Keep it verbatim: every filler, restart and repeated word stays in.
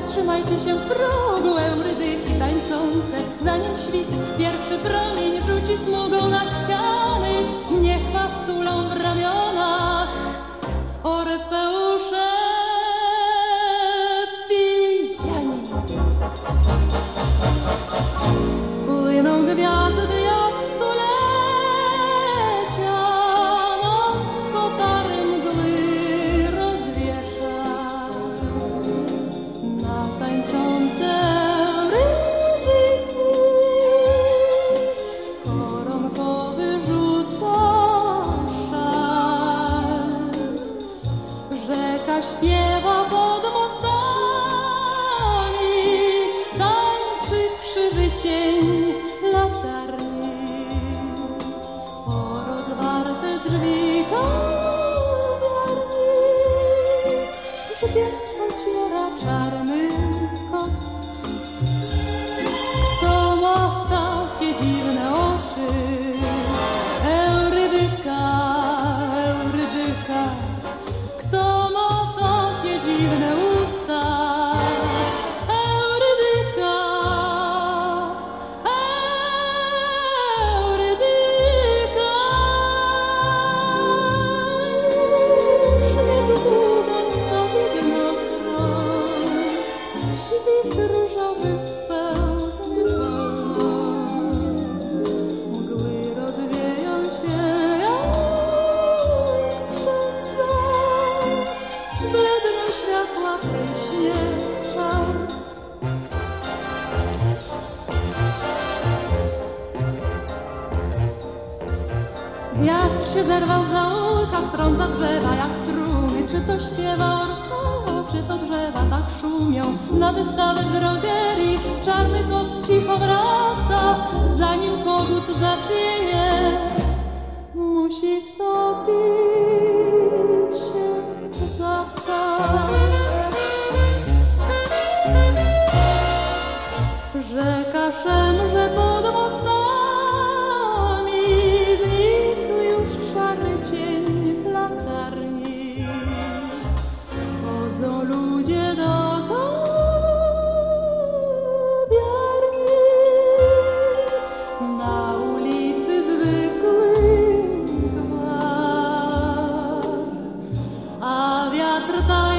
Zatrzymajcie się w progu, Eurydyki tańczące, zanim świt pierwszy promień rzuci smugą na ściany. Niech was tulą w ramionach Orfeusze pijani. Płyną gwiazdy jak stulecia, noc kotary mgły rozwiesza na tańczące Eurydyki. Koronkowy rzuca szal, rzeka śpiewa pod mostami, tańczy krzywy cień latarni. O rozwarte drzwi kawiarni grzbiet ociera czarny kot. Kto ma takie dziwne oczy? Eurydyka, Eurydyka. Kto ma takie dziwne usta? Eurydyka, Eurydyka. Już niedługo na widnokrąg świt różowy pełza mgły rozwieją się jak krzywda, zbledną światła pryśnie czar. Wiatr się zerwał w zaułkach, trąca drzewa jak struny. Czy to śpiewa orkowa, czy to drzewa tak szumią? Na wystawę w drogerii czarny kot cicho wraca, zanim kogut zapieje, musi wtopić się za tak. Rzeka szemrze pod mostami, znikł już szary cień latarni. Chodzą ludzie do kawiarni, na ulicy zwykły gwar, a wiatr tak